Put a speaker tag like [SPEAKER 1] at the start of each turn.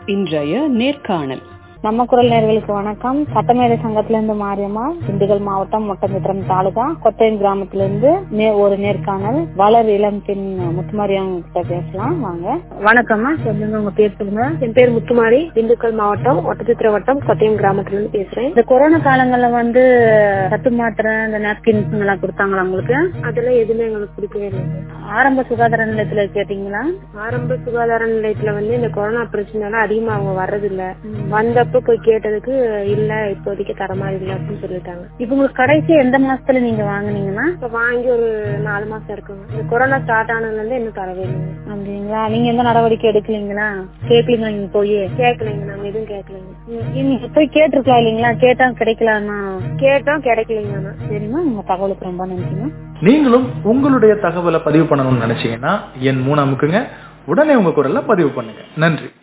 [SPEAKER 1] இன்றைய நேர்காணல்.
[SPEAKER 2] நம்ம குரல் நேயர்களுக்கு வணக்கம். சட்டமேதை சங்கத்திலிருந்து மாரியம்மா, திண்டுக்கல் மாவட்டம் ஒட்டன்சத்திரம் தாலுகா கொத்தையம் கிராமத்திலிருந்து ஒரு நேர்காணல். வளர் இளம் பெண் முத்துமாரியாங்க கிட்ட பேசலாம் வாங்க. வணக்கம்மா, சொல்லுங்க உங்க பேர் சொல்லுங்க.
[SPEAKER 3] என் பேர் முத்துமாரி, திண்டுக்கல் மாவட்டம் ஒட்டன்சத்திரம் வட்டம் கொத்தையம் கிராமத்திலிருந்து பேசுறேன்.
[SPEAKER 2] இந்த கொரோனா காலங்கள்ல சத்து மாத்திரை இந்த நாப்கின்ஸ் எல்லாம் கொடுத்தாங்களா உங்களுக்கு?
[SPEAKER 3] அதெல்லாம் எதுவுமே எங்களுக்கு கொடுக்கவே இல்லை.
[SPEAKER 2] ஆரம்ப சுகாதார நிலையத்துல கேட்டீங்களா?
[SPEAKER 3] ஆரம்ப சுகாதார நிலையத்துல இந்த கொரோனா பிரச்சனை அதிகமா அவங்க வர்றதில்ல. வந்தப்ப போய் கேட்டதுக்கு இல்ல இப்போதைக்கு தர மாதிரி இல்ல அப்படின்னு சொல்லிட்டாங்க.
[SPEAKER 2] இப்ப உங்களுக்கு கடைசி எந்த மாசத்துல நீங்க வாங்குனீங்கன்னா?
[SPEAKER 3] இப்ப வாங்கி ஒரு 4 மாசம் இருக்குங்க. இந்த கொரோனா ஸ்டார்ட் ஆனதுல இருந்து இன்னும் தரவே இல்லைங்க.
[SPEAKER 2] அப்படிங்களா? நீங்க எந்த நடவடிக்கை எடுக்கலீங்களா? கேட்கலீங்களா? நீங்க போய்
[SPEAKER 3] கேட்கலைங்க, நாங்க எதுவும் கேட்கலைங்க.
[SPEAKER 2] நீங்க போய் கேட்டிருக்கலாம் இல்லீங்களா? கேட்டா கிடைக்கலாமா?
[SPEAKER 3] கேட்டோம், கிடைக்கலைங்க.
[SPEAKER 2] சரிம்மா, உங்க தகவலுக்கு ரொம்ப நன்றிங்க.
[SPEAKER 4] நீங்களும் உங்களுடைய தகவலை பதிவு பண்ணணும்னு நினைச்சீங்கன்னா என் 3 அமுக்குங்க. உடனே உங்க குரல்ல பதிவு பண்ணுங்க. நன்றி.